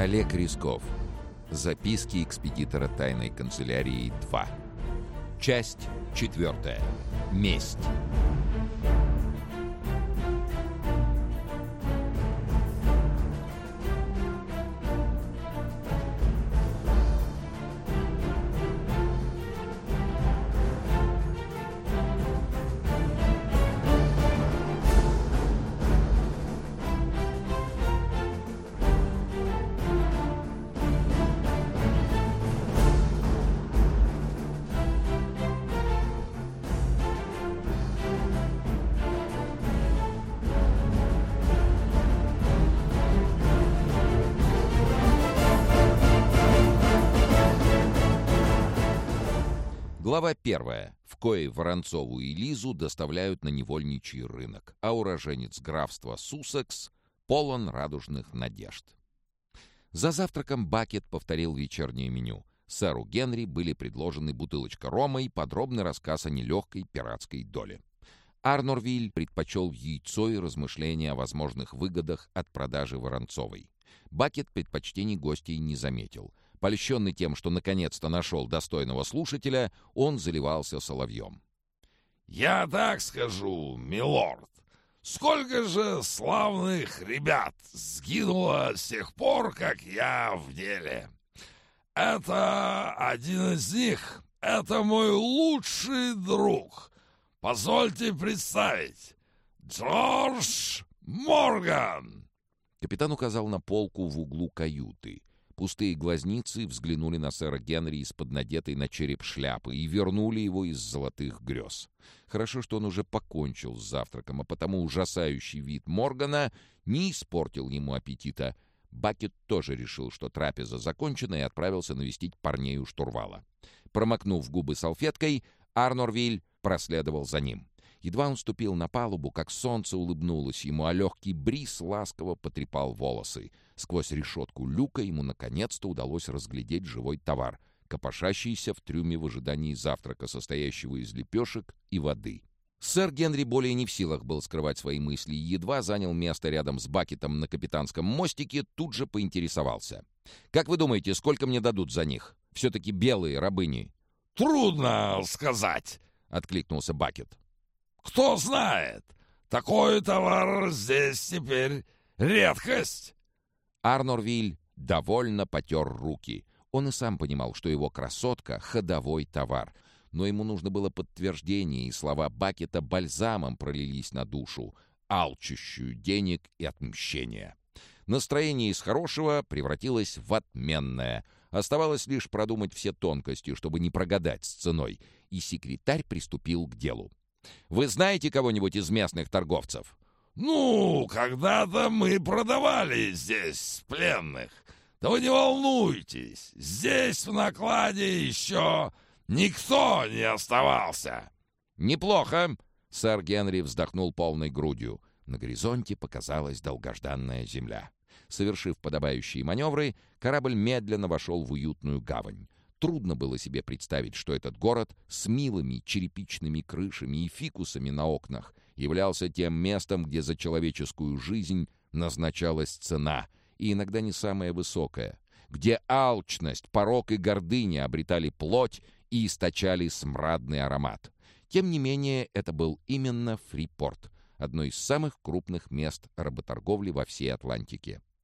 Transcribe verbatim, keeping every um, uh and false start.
Олег Рисков. Записки экспедитора тайной канцелярии два. Часть четвертая. Месть. Глава первая, в коей Воронцову и Лизу доставляют на невольничий рынок, а уроженец графства Суссекс полон радужных надежд. За завтраком Бакет повторил вечернее меню. Сэру Генри были предложены бутылочка рома и подробный рассказ о нелегкой пиратской доле. Арнорвиль предпочел яйцо и размышления о возможных выгодах от продажи Воронцовой. Бакет предпочтений гостей не заметил. Польщенный тем, что наконец-то нашел достойного слушателя, он заливался соловьем. «Я так скажу, милорд, сколько же славных ребят сгинуло с тех пор, как я в деле. Это один из них, это мой лучший друг. Позвольте представить, Джордж Морган!» Капитан указал на полку в углу каюты. Пустые глазницы взглянули на сэра Генри из-под надетой на череп шляпы и вернули его из золотых грез. Хорошо, что он уже покончил с завтраком, а потому ужасающий вид Моргана не испортил ему аппетита. Бакет тоже решил, что трапеза закончена, и отправился навестить парней у штурвала. Промокнув губы салфеткой, Арнорвиль проследовал за ним. Едва он ступил на палубу, как солнце улыбнулось ему, а легкий бриз ласково потрепал волосы. Сквозь решетку люка ему наконец-то удалось разглядеть живой товар, копошащийся в трюме в ожидании завтрака, состоящего из лепешек и воды. Сэр Генри более не в силах был скрывать свои мысли и едва занял место рядом с Бакетом на капитанском мостике, тут же поинтересовался. «Как вы думаете, сколько мне дадут за них? Все-таки белые рабыни». «Трудно сказать», — откликнулся Бакет. «Кто знает, такой товар здесь теперь редкость». Арнорвиль довольно потер руки. Он и сам понимал, что его красотка — ходовой товар. Но ему нужно было подтверждение, и слова Бакета бальзамом пролились на душу, алчущую денег и отмщения. Настроение из хорошего превратилось в отменное. Оставалось лишь продумать все тонкости, чтобы не прогадать с ценой, и секретарь приступил к делу. «Вы знаете кого-нибудь из местных торговцев?» «Ну, когда-то мы продавали здесь пленных. Да вы не волнуйтесь, здесь в накладе еще никто не оставался». «Неплохо!» — сэр Генри вздохнул полной грудью. На горизонте показалась долгожданная земля. Совершив подобающие маневры, корабль медленно вошел в уютную гавань. Трудно было себе представить, что этот город с милыми черепичными крышами и фикусами на окнах являлся тем местом, где за человеческую жизнь назначалась цена, и иногда не самая высокая, где алчность, порок и гордыня обретали плоть и источали смрадный аромат. Тем не менее, это был именно Фрипорт, одно из самых крупных мест работорговли во всей Атлантике.